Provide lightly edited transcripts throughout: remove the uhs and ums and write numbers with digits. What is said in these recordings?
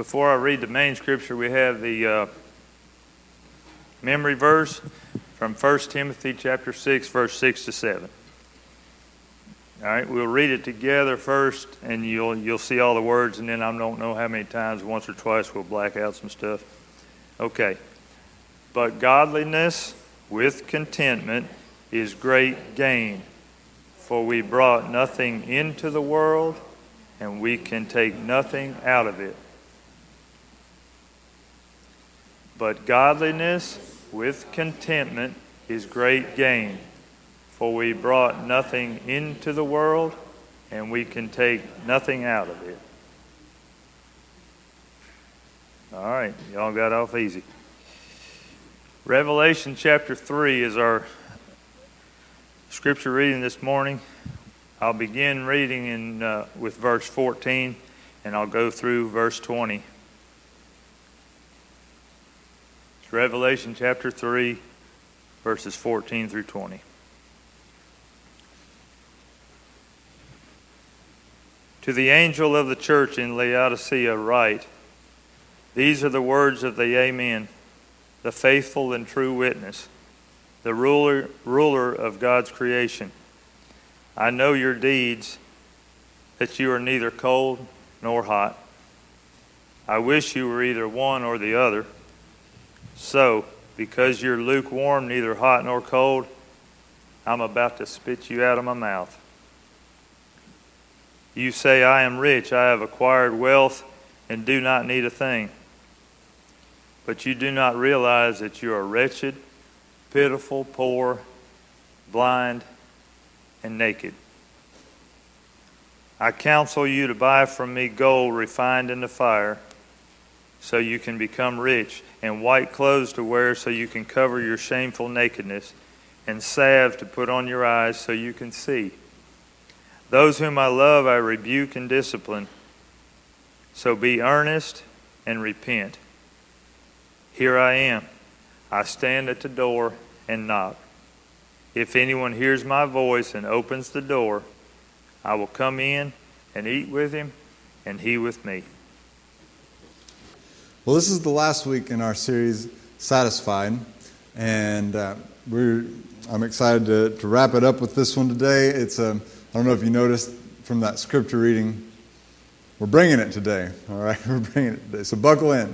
Before I read the main scripture, we have the memory verse from 1 Timothy chapter 6, verse 6 to 7. All right, we'll read it together first, and you'll see all the words, and then I don't know how many times, once or twice, we'll black out some stuff. Okay. But godliness with contentment is great gain, for we brought nothing into the world, and we can take nothing out of it. But godliness with contentment is great gain, for we brought nothing into the world, and we can take nothing out of it. All right, y'all got off easy. Revelation chapter 3 is our scripture reading this morning. I'll begin reading with verse 14, and I'll go through verse 20. It's Revelation chapter 3, verses 14 through 20. To the angel of the church in Laodicea write, these are the words of the Amen, the faithful and true witness, the ruler of God's creation. I know your deeds, that you are neither cold nor hot. I wish you were either one or the other. So, because you're lukewarm, neither hot nor cold, I'm about to spit you out of my mouth. You say, I am rich, I have acquired wealth, and do not need a thing. But you do not realize that you are wretched, pitiful, poor, blind, and naked. I counsel you to buy from me gold refined in the fire, so you can become rich, and white clothes to wear so you can cover your shameful nakedness, and salve to put on your eyes so you can see. Those whom I love I rebuke and discipline. So be earnest and repent. Here I am. I stand at the door and knock. If anyone hears my voice and opens the door, I will come in and eat with him and he with me. Well, this is the last week in our series, Satisfied, and I'm excited to wrap it up with this one today. I don't know if you noticed from that scripture reading, we're bringing it today, all right? We're bringing it today, so buckle in.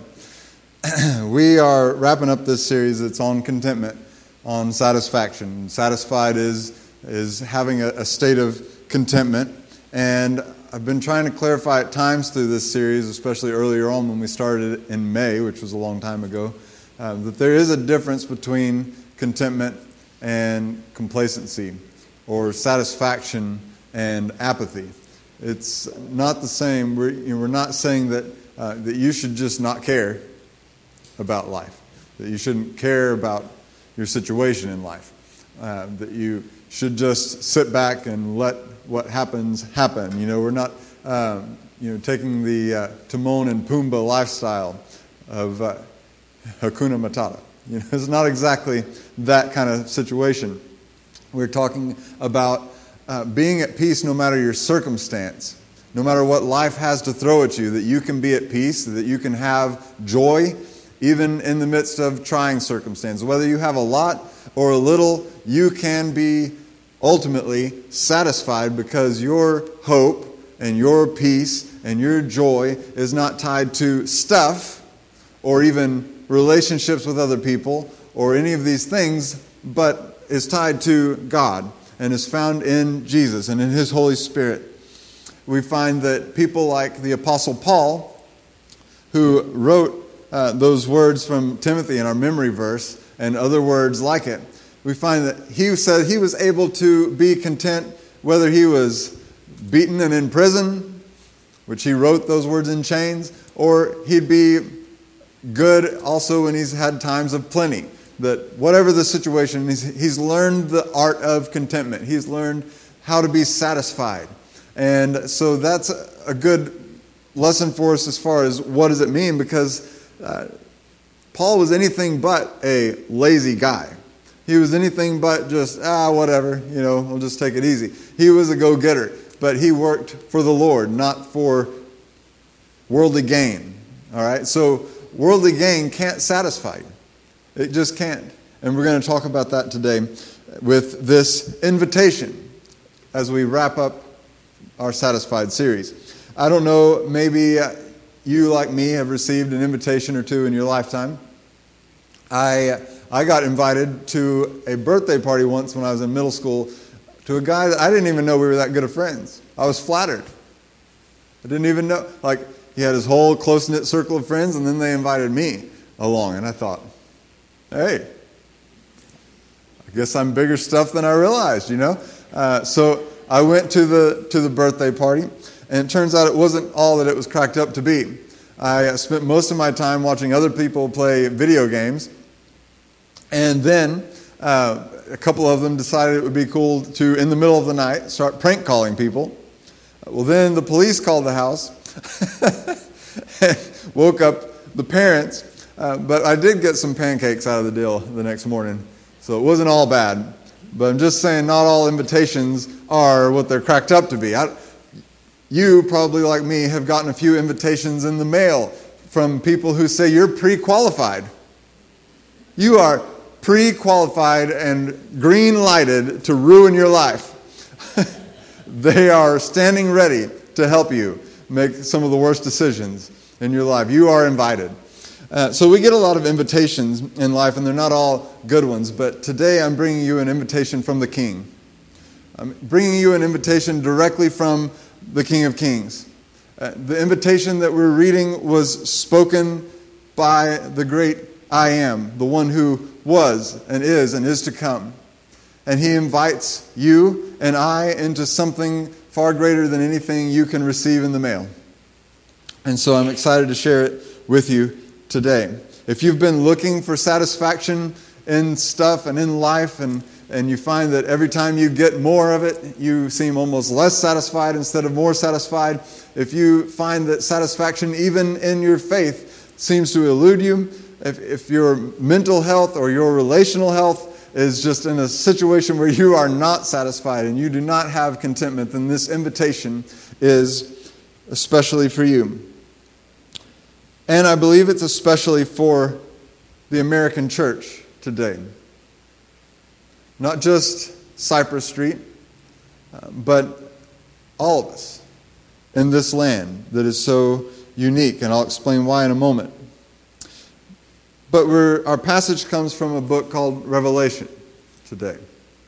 We are wrapping up this series that's on contentment, on satisfaction. Satisfied is having a state of contentment, and I've been trying to clarify at times through this series, especially earlier on when we started in May, which was a long time ago, that there is a difference between contentment and complacency, or satisfaction and apathy. It's not the same. We're not saying that you should just not care about life, that you shouldn't care about your situation in life, that you should just sit back and let what happens happen. We're not taking the Timon and Pumbaa lifestyle of Hakuna Matata. It's not exactly that kind of situation. We're talking about being at peace no matter your circumstance, no matter what life has to throw at you, that you can be at peace, that you can have joy, even in the midst of trying circumstances. Whether you have a lot or a little, you can be ultimately satisfied because your hope and your peace and your joy is not tied to stuff or even relationships with other people or any of these things, but is tied to God and is found in Jesus and in His Holy Spirit. We find that people like the Apostle Paul, who wrote those words from Timothy in our memory verse and other words like it, we find that he said he was able to be content whether he was beaten and in prison, which he wrote those words in chains, or he'd be good also when he's had times of plenty. That whatever the situation, he's learned the art of contentment. He's learned how to be satisfied. And so that's a good lesson for us as far as what does it mean, because Paul was anything but a lazy guy. He was anything but just, whatever, we'll just take it easy. He was a go-getter, but he worked for the Lord, not for worldly gain. All right? So worldly gain can't satisfy you. It just can't. And we're going to talk about that today with this invitation as we wrap up our Satisfied series. I don't know, maybe you, like me, have received an invitation or two in your lifetime. I got invited to a birthday party once when I was in middle school to a guy that I didn't even know we were that good of friends. I was flattered. I didn't even know. Like, he had his whole close-knit circle of friends, and then they invited me along. And I thought, hey, I guess I'm bigger stuff than I realized, you know? So I went to the birthday party, and it turns out it wasn't all that it was cracked up to be. I spent most of my time watching other people play video games, and then a couple of them decided it would be cool to, in the middle of the night, start prank calling people. Well, then the police called the house and woke up the parents, but I did get some pancakes out of the deal the next morning, so it wasn't all bad. But I'm just saying, not all invitations are what they're cracked up to be. You, probably like me, have gotten a few invitations in the mail from people who say you're pre-qualified. You are pre-qualified and green-lighted to ruin your life. They are standing ready to help you make some of the worst decisions in your life. You are invited. So we get a lot of invitations in life, and they're not all good ones. But today I'm bringing you an invitation from the King. I'm bringing you an invitation directly from the King of Kings. The invitation that we're reading was spoken by the great I Am, the one who was and is to come. And he invites you and I into something far greater than anything you can receive in the mail. And so I'm excited to share it with you today. If you've been looking for satisfaction in stuff and in life, and you find that every time you get more of it, you seem almost less satisfied instead of more satisfied. If you find that satisfaction, even in your faith, seems to elude you, if your mental health or your relational health is just in a situation where you are not satisfied and you do not have contentment, then this invitation is especially for you. And I believe it's especially for the American church today. Not just Cypress Street, but all of us in this land that is so unique. And I'll explain why in a moment. But our passage comes from a book called Revelation today.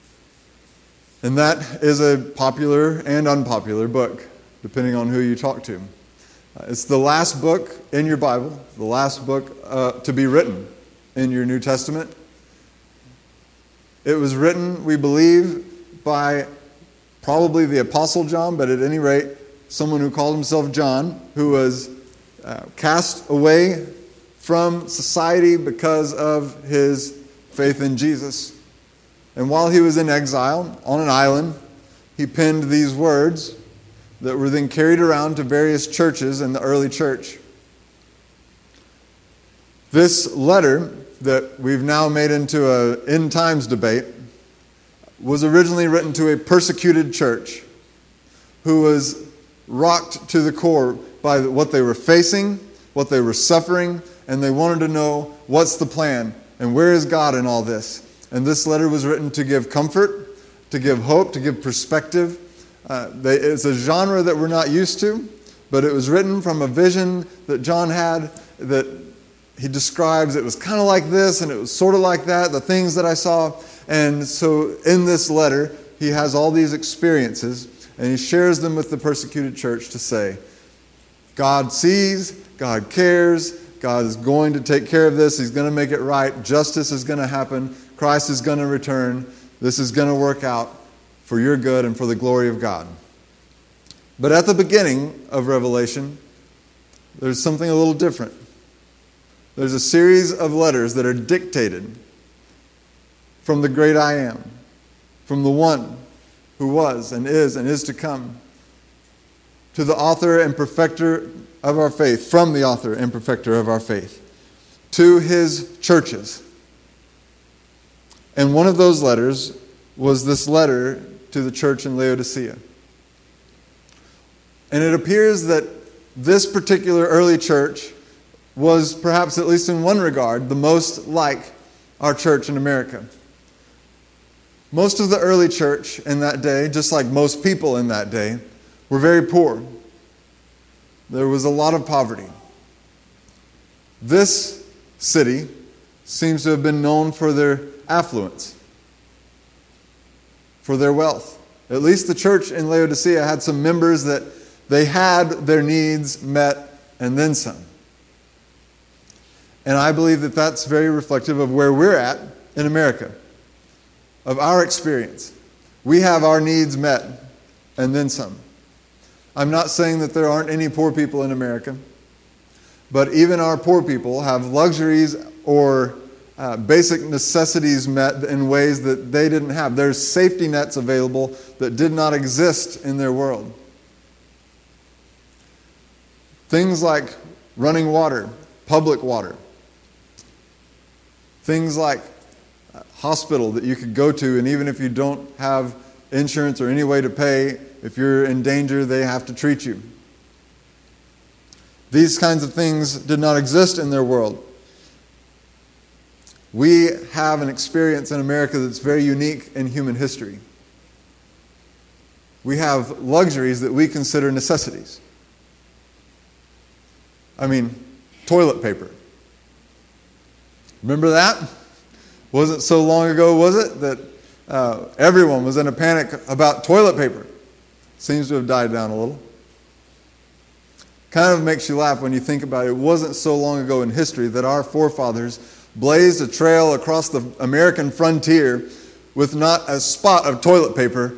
And that is a popular and unpopular book, depending on who you talk to. It's the last book in your Bible, the last book to be written in your New Testament. It was written, we believe, by probably the Apostle John, but at any rate, someone who called himself John, who was cast away from society because of his faith in Jesus. And while he was in exile on an island, he penned these words that were then carried around to various churches in the early church. This letter that we've now made into an end times debate was originally written to a persecuted church who was rocked to the core by what they were facing, what they were suffering, and they wanted to know what's the plan and where is God in all this. And this letter was written to give comfort, to give hope, to give perspective. It's a genre that we're not used to, but it was written from a vision that John had that he describes. It was kind of like this and it was sort of like that, the things that I saw. And so in this letter, he has all these experiences and he shares them with the persecuted church to say, God sees, God cares, God is going to take care of this. He's going to make it right. Justice is going to happen. Christ is going to return. This is going to work out for your good and for the glory of God. But at the beginning of Revelation, there's something a little different. There's a series of letters that are dictated from the great I Am, from the one who was and is to come, to the author and perfecter of our faith, from the author and perfecter of our faith, to his churches. And one of those letters was this letter to the church in Laodicea. And it appears that this particular early church was perhaps, at least in one regard, the most like our church in America. Most of the early church in that day, just like most people in that day, were very poor. There was a lot of poverty. This city seems to have been known for their affluence, for their wealth. At least the church in Laodicea had some members that they had their needs met and then some. And I believe that that's very reflective of where we're at in America, of our experience. We have our needs met and then some. I'm not saying that there aren't any poor people in America, but even our poor people have luxuries or basic necessities met in ways that they didn't have. There's safety nets available that did not exist in their world. Things like running water, public water. Things like a hospital that you could go to, and even if you don't have insurance or any way to pay, if you're in danger, they have to treat you. These kinds of things did not exist in their world. We have an experience in America that's very unique in human history. We have luxuries that we consider necessities. I mean, toilet paper. Remember that? Wasn't so long ago, was it, that everyone was in a panic about toilet paper? Seems to have died down a little. Kind of makes you laugh when you think about it. It wasn't so long ago in history that our forefathers blazed a trail across the American frontier with not a spot of toilet paper.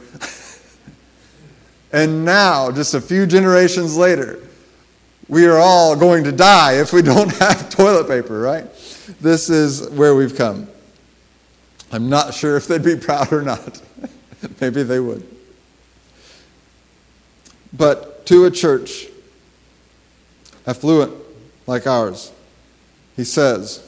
And now, just a few generations later, we are all going to die if we don't have toilet paper, right? This is where we've come. I'm not sure if they'd be proud or not. Maybe they would. But to a church affluent like ours, he says,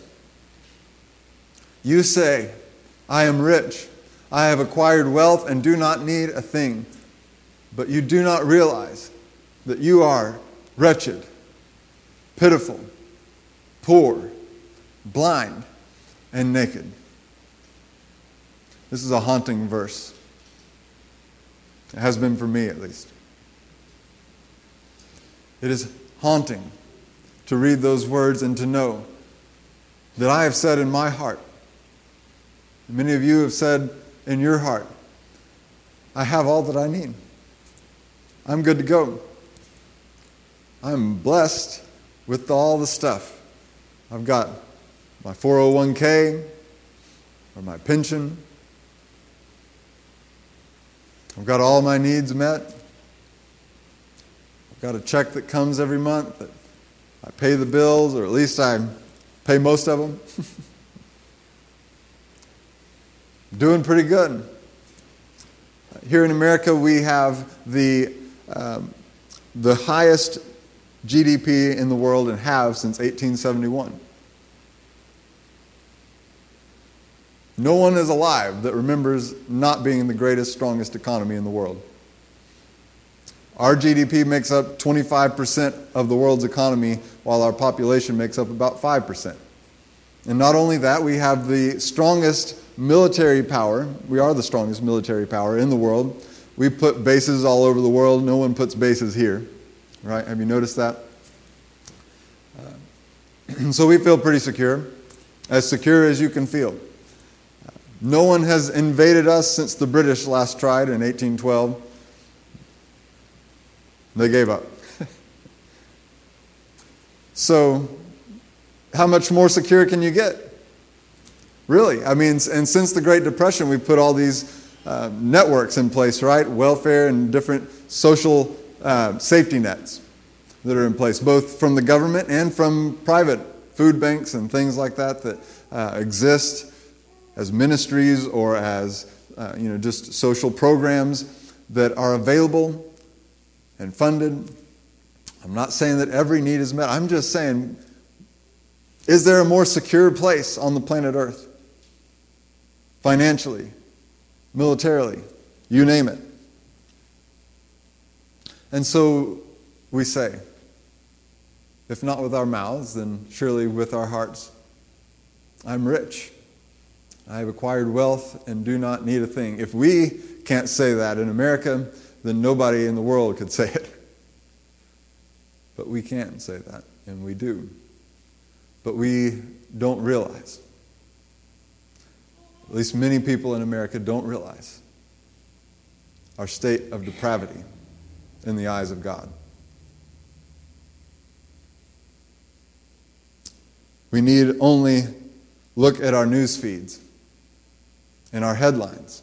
"You say, I am rich, I have acquired wealth and do not need a thing, but you do not realize that you are wretched, pitiful, poor, blind, and naked." This is a haunting verse. It has been for me, at least. It is haunting to read those words and to know that I have said in my heart, and many of you have said in your heart, I have all that I need. I'm good to go. I'm blessed with all the stuff. I've got my 401k or my pension. I've got all my needs met. I've got a check that comes every month that I pay the bills, or at least I pay most of them. Doing pretty good. Here in America, we have the highest GDP in the world and have since 1871. No one is alive that remembers not being the greatest, strongest economy in the world. Our GDP makes up 25% of the world's economy, while our population makes up about 5%. And not only that, we have the strongest military power. We are the strongest military power in the world. We put bases all over the world. No one puts bases here. Right? Have you noticed that? So we feel pretty secure as you can feel. No one has invaded us since the British last tried in 1812. They gave up. So, how much more secure can you get? Really? I mean, and since the Great Depression, we've put all these networks in place, right? Welfare and different social safety nets that are in place, both from the government and from private food banks and things like that exist as ministries or as just social programs that are available and funded. I'm not saying that every need is met. I'm just saying, is there a more secure place on the planet Earth? Financially, militarily, you name it. And so we say, if not with our mouths, then surely with our hearts, I'm rich. I have acquired wealth and do not need a thing. If we can't say that in America, then nobody in the world could say it. But we can say that, and we do. But we don't realize, at least many people in America don't realize, our state of depravity in the eyes of God. We need only look at our news feeds and our headlines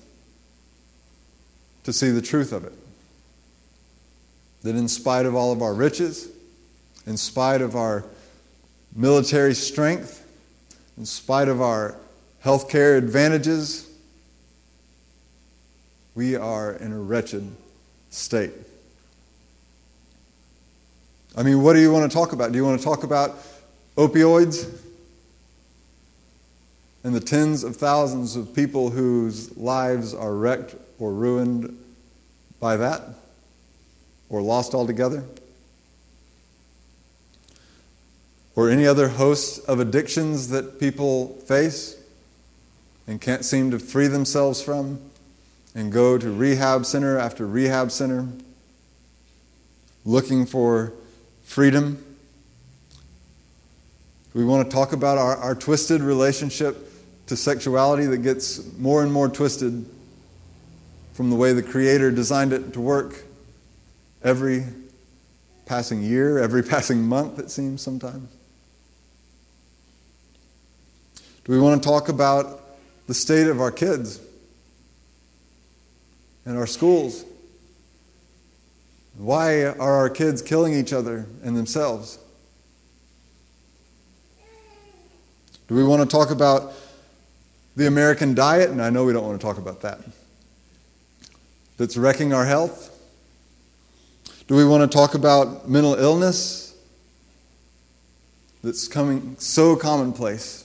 to see the truth of it. That in spite of all of our riches, in spite of our military strength, in spite of our healthcare advantages, we are in a wretched state. I mean, what do you want to talk about? Do you want to talk about opioids and the tens of thousands of people whose lives are wrecked or ruined by that, or lost altogether? Or any other host of addictions that people face and can't seem to free themselves from, and go to rehab center after rehab center looking for freedom? We want to talk about our twisted relationship to sexuality that gets more and more twisted from the way the Creator designed it to work every passing year, every passing month, it seems sometimes. Do we want to talk about the state of our kids and our schools? Why are our kids killing each other and themselves? Do we want to talk about the American diet? And I know we don't want to talk about that. That's wrecking our health. Do we want to talk about mental illness that's coming so commonplace?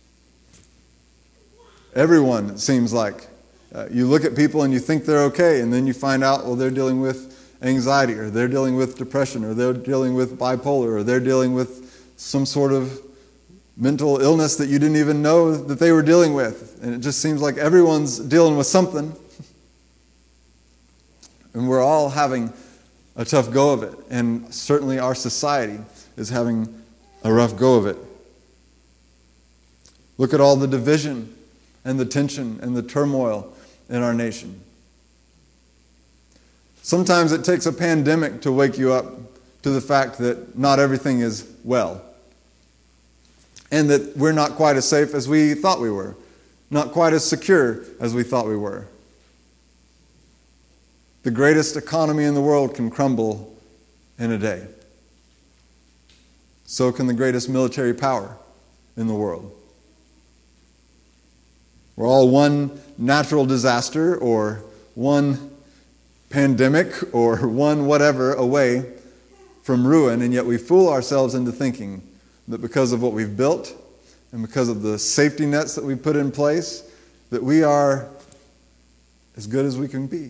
Everyone, it seems like. You look at people and you think they're okay, and then you find out, well, they're dealing with anxiety, or they're dealing with depression, or they're dealing with bipolar, or they're dealing with some sort of mental illness that you didn't even know that they were dealing with. And it just seems like everyone's dealing with something. And we're all having a tough go of it. And certainly our society is having a rough go of it. Look at all the division and the tension and the turmoil in our nation. Sometimes it takes a pandemic to wake you up to the fact that not everything is well. And that we're not quite as safe as we thought we were. Not quite as secure as we thought we were. The greatest economy in the world can crumble in a day. So can the greatest military power in the world. We're all one natural disaster or one pandemic or one whatever away from ruin, and yet we fool ourselves into thinking that because of what we've built and because of the safety nets that we put in place, that we are as good as we can be.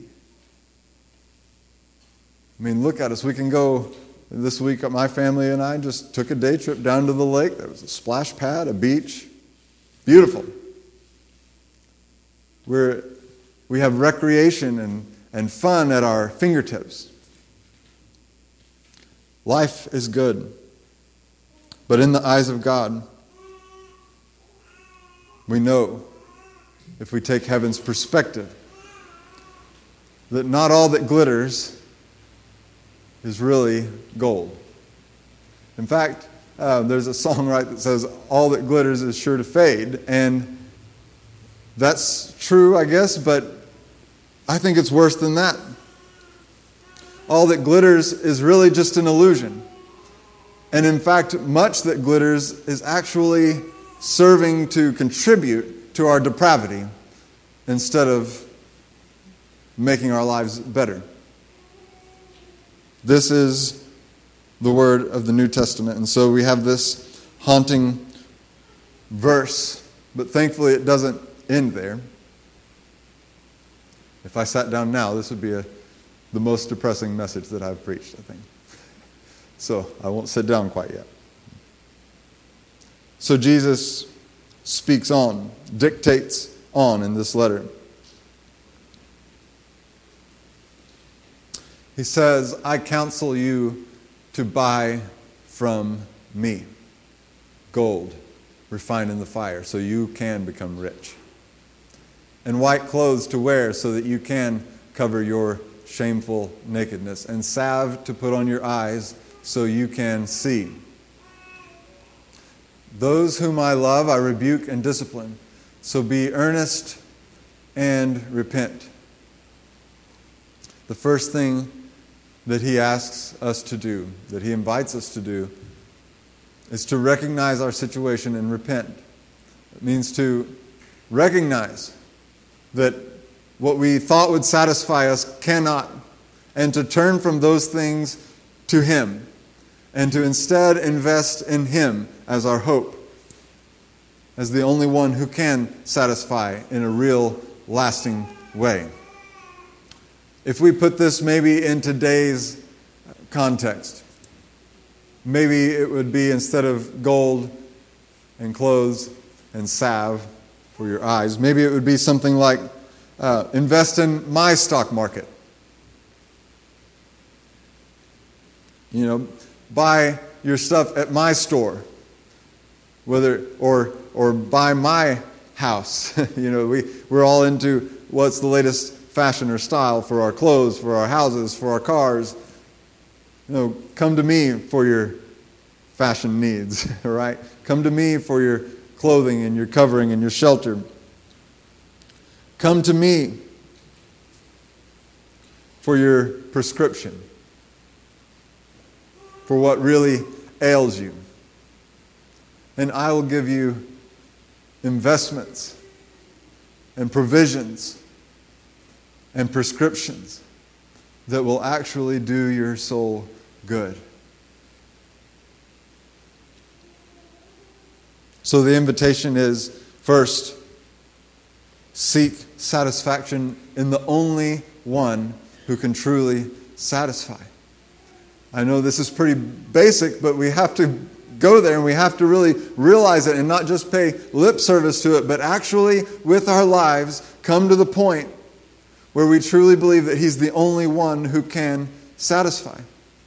I mean, look at us. We can go this week. My family and I just took a day trip down to the lake. There was a splash pad, a beach. Beautiful. We have recreation and fun at our fingertips. Life is good. But in the eyes of God, we know, if we take heaven's perspective, that not all that glitters is really gold. In fact, there's a song, right, that says, all that glitters is sure to fade. And that's true, I guess, but I think it's worse than that. All that glitters is really just an illusion. And in fact, much that glitters is actually serving to contribute to our depravity instead of making our lives better. This is the word of the New Testament. And so we have this haunting verse, but thankfully it doesn't end there. If I sat down now, this would be the most depressing message that I've preached, I think. So I won't sit down quite yet. So Jesus speaks on, dictates on in this letter. He says, I counsel you to buy from me gold refined in the fire so you can become rich, and white clothes to wear so that you can cover your shameful nakedness, and salve to put on your eyes so you can see. Those whom I love I rebuke and discipline, so be earnest and repent. The first thing that he asks us to do, that he invites us to do, is to recognize our situation and repent. It means to recognize that what we thought would satisfy us cannot, and to turn from those things to him, and to instead invest in him as our hope, as the only one who can satisfy in a real, lasting way. If we put this maybe in today's context, maybe it would be, instead of gold and clothes and salve for your eyes, maybe it would be something like, invest in my stock market. Buy your stuff at my store, or buy my house. We're all into what's the latest fashion or style for our clothes, for our houses, for our cars. Come to me for your fashion needs, all right? Come to me for your clothing and your covering and your shelter. Come to me for your prescription, for what really ails you. And I will give you investments and provisions and prescriptions that will actually do your soul good. So the invitation is, first, seek satisfaction in the only one who can truly satisfy. I know this is pretty basic, but we have to go there and we have to really realize it and not just pay lip service to it, but actually with our lives come to the point where we truly believe that he's the only one who can satisfy.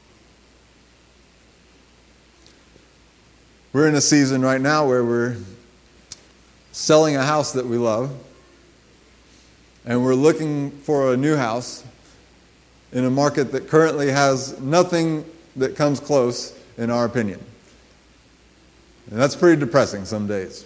We're in a season right now where we're selling a house that we love, and we're looking for a new house in a market that currently has nothing that comes close, in our opinion. And that's pretty depressing some days.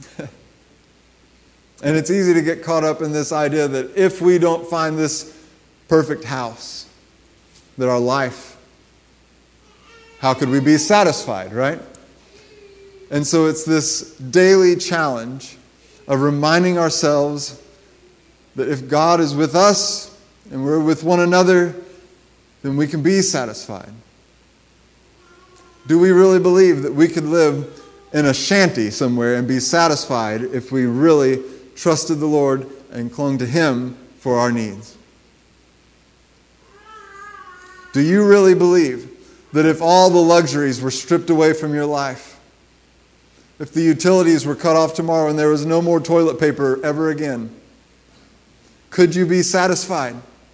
And it's easy to get caught up in this idea that if we don't find this perfect house, that our life, how could we be satisfied, right? And so it's this daily challenge of reminding ourselves that if God is with us and we're with one another, then we can be satisfied. Do we really believe that we could live in a shanty somewhere and be satisfied if we really trusted the Lord and clung to him for our needs? Do you really believe that if all the luxuries were stripped away from your life, if the utilities were cut off tomorrow and there was no more toilet paper ever again, could you be satisfied?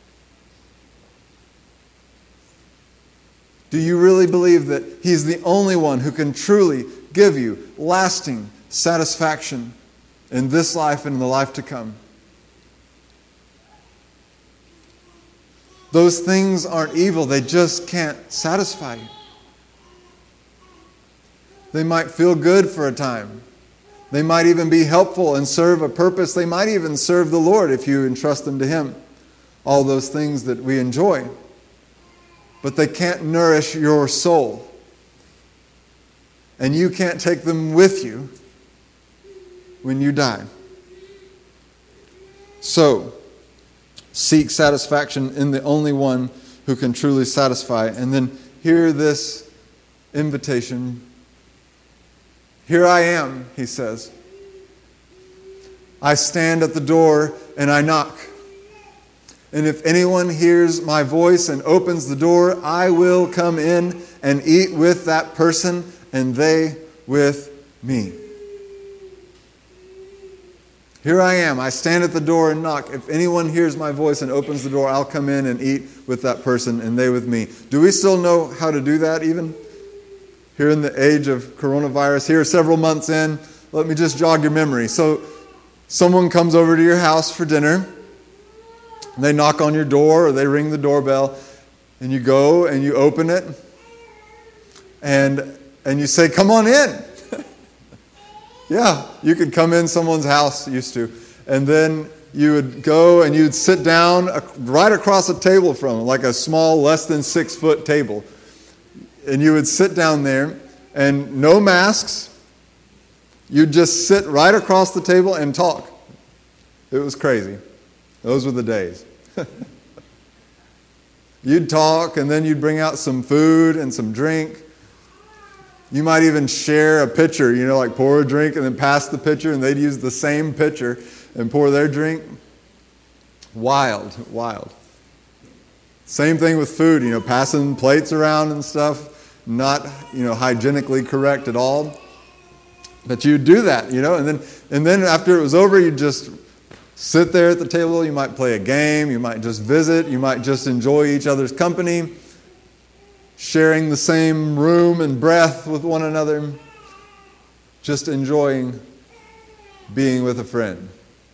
Do you really believe that he's the only one who can truly give you lasting satisfaction in this life and in the life to come? Those things aren't evil, they just can't satisfy you. They might feel good for a time. They might even be helpful and serve a purpose. They might even serve the Lord if you entrust them to him. All those things that we enjoy. But they can't nourish your soul. And you can't take them with you when you die. So, seek satisfaction in the only one who can truly satisfy. And then hear this invitation. Here I am, he says. I stand at the door and I knock. And if anyone hears my voice and opens the door, I will come in and eat with that person and they with me. Here I am. I stand at the door and knock. If anyone hears my voice and opens the door, I'll come in and eat with that person and they with me. Do we still know how to do that even? Here in the age of coronavirus, here several months in, let me just jog your memory. So someone comes over to your house for dinner. And they knock on your door or they ring the doorbell. And you go and you open it. And you say, come on in. Yeah, you could come in someone's house, used to. And then you would go and you'd sit down right across a table from them, like a small, less than 6-foot table. And you would sit down there and no masks. You'd just sit right across the table and talk. It was crazy. Those were the days. You'd talk and then you'd bring out some food and some drink. You might even share a pitcher, like pour a drink and then pass the pitcher, and they'd use the same pitcher and pour their drink. Wild, wild. Same thing with food, passing plates around and stuff, not, hygienically correct at all. But you'd do that, and then after it was over, you'd just sit there at the table. You might play a game, you might just visit, you might just enjoy each other's company, sharing the same room and breath with one another, just enjoying being with a friend.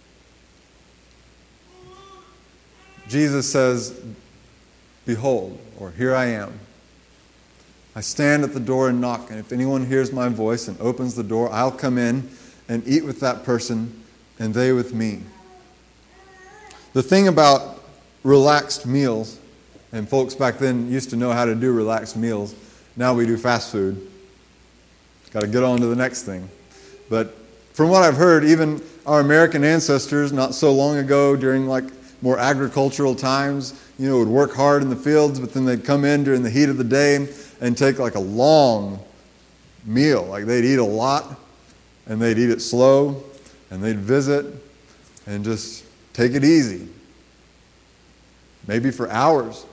Jesus says, behold, or here I am. I stand at the door and knock, and if anyone hears my voice and opens the door, I'll come in and eat with that person and they with me. The thing about relaxed meals, and folks back then used to know how to do relaxed meals. Now we do fast food. Got to get on to the next thing. But from what I've heard, even our American ancestors not so long ago during more agricultural times, would work hard in the fields, but then they'd come in during the heat of the day and take a long meal. They'd eat a lot and they'd eat it slow and they'd visit and just take it easy. Maybe for hours.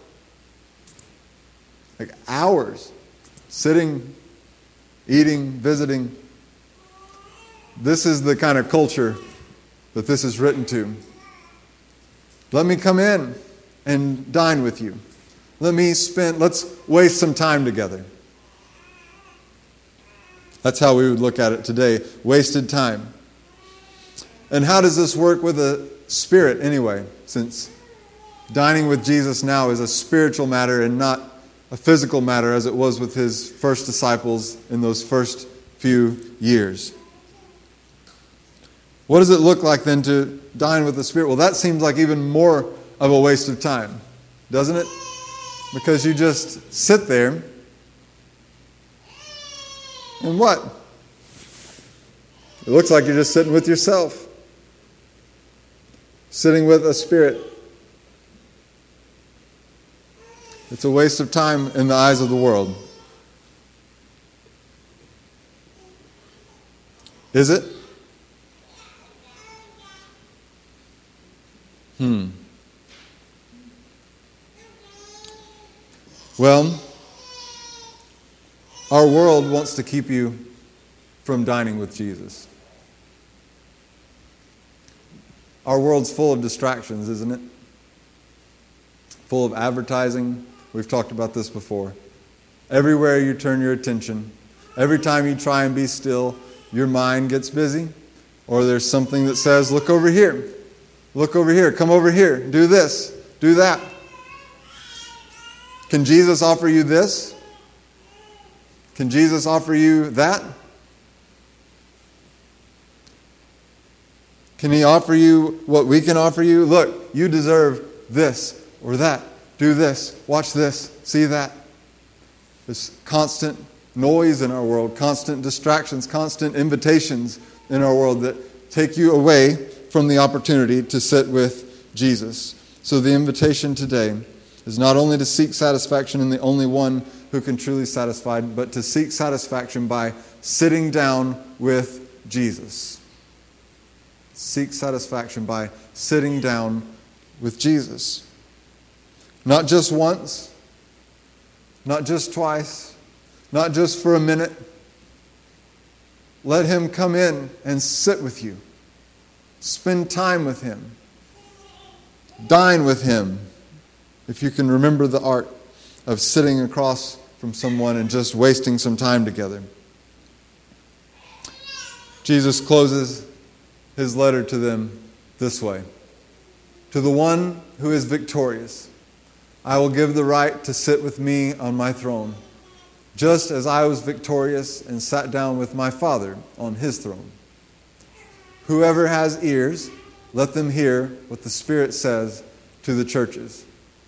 Hours, sitting, eating, visiting. This is the kind of culture that this is written to. Let me come in and dine with you. Let's waste some time together. That's how we would look at it today, wasted time. And how does this work with the Spirit anyway, since dining with Jesus now is a spiritual matter and not a physical matter as it was with his first disciples in those first few years. What does it look like then to dine with the Spirit? Well, that seems like even more of a waste of time, doesn't it? Because you just sit there and what? It looks like you're just sitting with yourself, sitting with a spirit. It's a waste of time in the eyes of the world. Is it? Well, our world wants to keep you from dining with Jesus. Our world's full of distractions, isn't it? Full of advertising. We've talked about this before. Everywhere you turn your attention, every time you try and be still, your mind gets busy. Or there's something that says, look over here. Look over here. Come over here. Do this. Do that. Can Jesus offer you this? Can Jesus offer you that? Can he offer you what we can offer you? Look, you deserve this or that. Do this. Watch this. See that. There's constant noise in our world, constant distractions, constant invitations in our world that take you away from the opportunity to sit with Jesus. So the invitation today is not only to seek satisfaction in the only one who can truly satisfy, but to seek satisfaction by sitting down with Jesus. Seek satisfaction by sitting down with Jesus. Not just once, not just twice, not just for a minute, Let Him come in and sit with you. Spend time with Him. Dine with Him. If you can remember the art of sitting across from someone and just wasting some time together. Jesus closes His letter to them this way. To the one who is victorious, I will give the right to sit with me on my throne, just as I was victorious and sat down with my Father on His throne. Whoever has ears, let them hear what the Spirit says to the churches.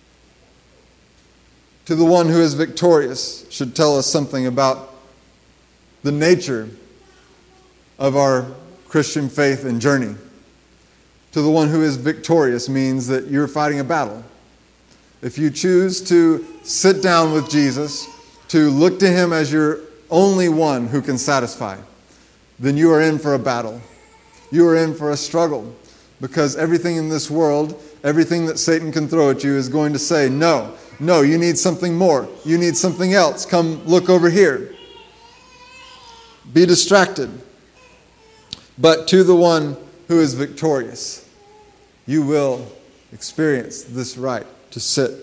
To the one who is victorious should tell us something about the nature of our Christian faith and journey. To the one who is victorious means that you're fighting a battle. If you choose to sit down with Jesus, to look to Him as your only one who can satisfy, then you are in for a battle. You are in for a struggle, because everything in this world, everything that Satan can throw at you is going to say, no, you need something more. You need something else. Come look over here. Be distracted. But to the one who is victorious, you will experience this right to sit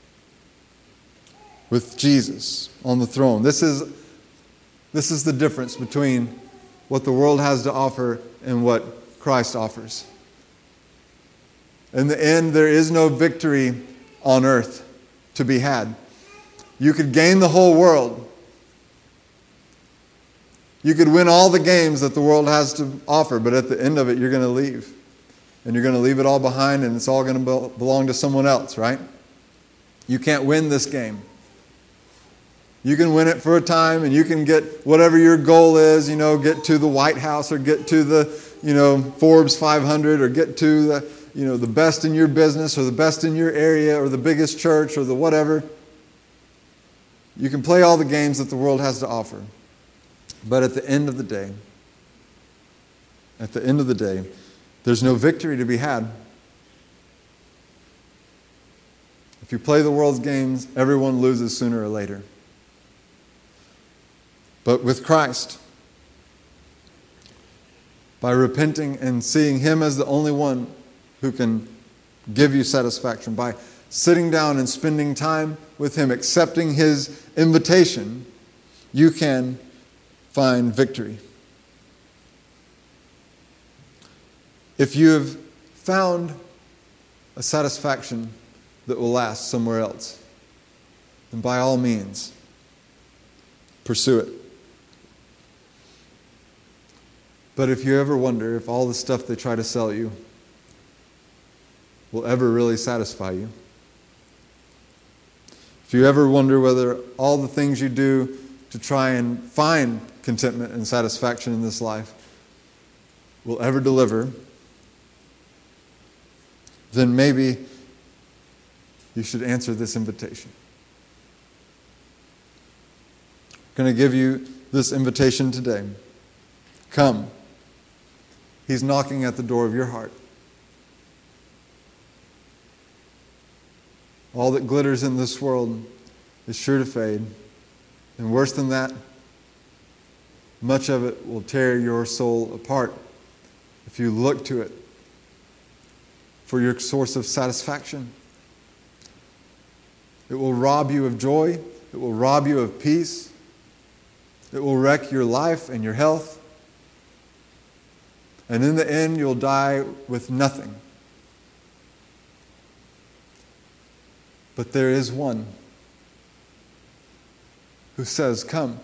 with Jesus on the throne. This is the difference between what the world has to offer and what Christ offers. In the end, there is no victory on earth to be had. You could gain the whole world. You could win all the games that the world has to offer, but at the end of it, you're going to leave. And you're going to leave it all behind, and it's all going to belong to someone else, right? You can't win this game. You can win it for a time, and you can get whatever your goal is, get to the White House, or get to the, Forbes 500, or get to the best in your business, or the best in your area, or the biggest church, or the whatever. You can play all the games that the world has to offer. But at the end of the day, there's no victory to be had. If you play the world's games, everyone loses sooner or later. But with Christ, by repenting and seeing Him as the only one who can give you satisfaction, by sitting down and spending time with Him, accepting His invitation, you can find victory. If you have found a satisfaction that will last somewhere else, then by all means, pursue it. But if you ever wonder if all the stuff they try to sell you will ever really satisfy you, if you ever wonder whether all the things you do to try and find contentment and satisfaction in this life will ever deliver, then maybe you should answer this invitation. I'm going to give you this invitation today. Come. He's knocking at the door of your heart. All that glitters in this world is sure to fade. And worse than that, much of it will tear your soul apart if you look to it for your source of satisfaction. It will rob you of joy. It will rob you of peace. It will wreck your life and your health. And in the end, you'll die with nothing. But there is one who says, come,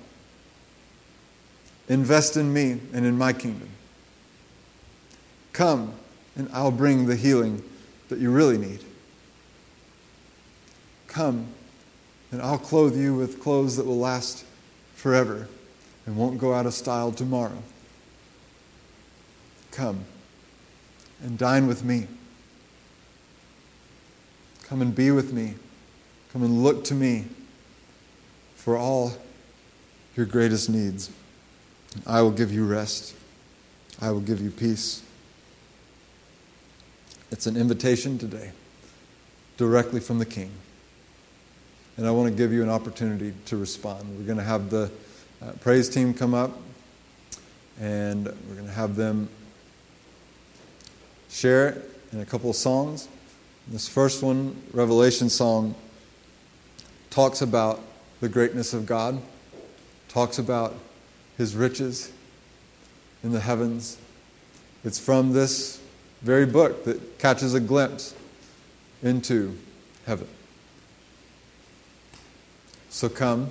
invest in me and in my kingdom. Come, and I'll bring the healing that you really need. Come, and I'll clothe you with clothes that will last forever and won't go out of style tomorrow. Come and dine with me. Come and be with me. Come and look to me for all your greatest needs. I will give you rest. I will give you peace. It's an invitation today, directly from the King. And I want to give you an opportunity to respond. We're going to have the praise team come up. and we're going to have them share it in a couple of songs. This first one, Revelation song, talks about the greatness of God, talks about His riches in the heavens. It's from this very book that catches a glimpse into heaven. So come.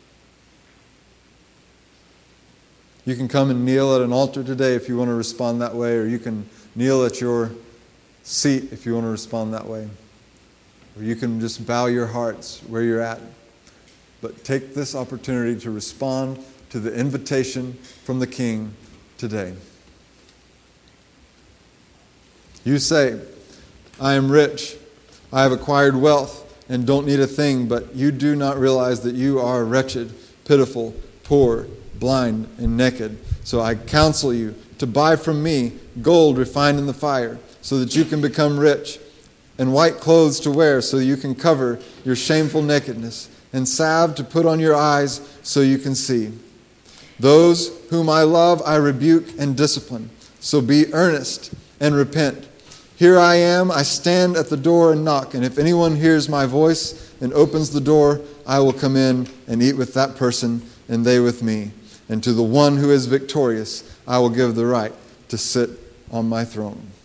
You can come and kneel at an altar today if you want to respond that way, or you can kneel at your seat if you want to respond that way. Or you can just bow your hearts where you're at. But take this opportunity to respond to the invitation from the King today. You say, I am rich, I have acquired wealth, and don't need a thing, but you do not realize that you are wretched, pitiful, poor, blind, and naked. So I counsel you to buy from me gold refined in the fire, so that you can become rich, and white clothes to wear, so you can cover your shameful nakedness, and salve to put on your eyes, so you can see. Those whom I love I rebuke and discipline, so be earnest and repent. Here I am, I stand at the door and knock, and if anyone hears my voice and opens the door, I will come in and eat with that person, and they with me. And to the one who is victorious, I will give the right to sit on my throne.